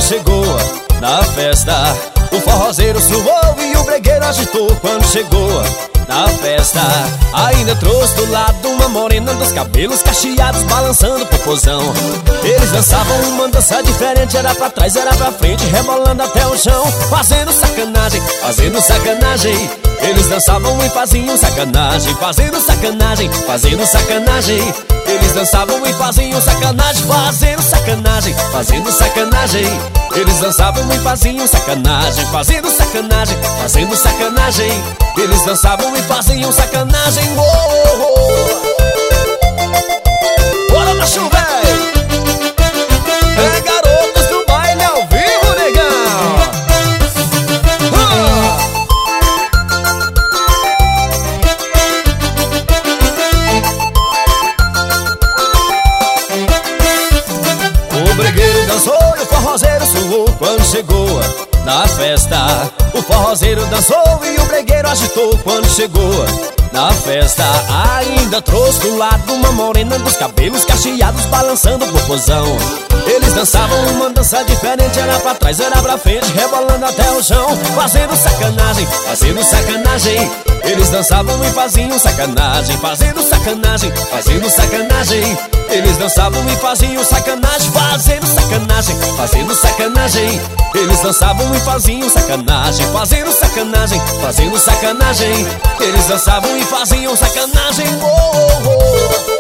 chegou na festa. O forrozeiro suou e o bregueiro agitou quando chegou na festa. Ainda trouxe do lado uma morena dos cabelos cacheados balançando o popozão. Eles dançavam uma dança diferente, era pra trás, era pra frente, rebolando até o chão, fazendo sacanagem, fazendo sacanagem. Eles dançavam e faziam sacanagem, fazendo sacanagem, fazendo sacanagem. Eles dançavam e faziam sacanagem, fazendo sacanagem, fazendo sacanagem. Eles dançavam e faziam sacanagem, fazendo sacanagem, fazendo sacanagem. Eles dançavam e faziam sacanagem. Oh, oh, oh. Bora, macho velho! É garotos do baile ao vivo, negão! O bregueiro dançou e o forrozeiro suou quando chegou na festa. O forrozeiro dançou e o bregueiro agitou quando chegou na festa. Ainda trouxe do lado uma morena dos cabelos cacheados balançando o popozão. Eles dançavam uma dança diferente, era pra trás, era pra frente, rebolando até o chão, fazendo sacanagem, fazendo sacanagem. Eles dançavam e faziam sacanagem, fazendo sacanagem, fazendo sacanagem. Eles dançavam e faziam sacanagem, fazendo sacanagem, fazendo sacanagem. Eles dançavam e faziam sacanagem, fazendo sacanagem, fazendo sacanagem. Eles dançavam e faziam sacanagem. Oh, oh, oh.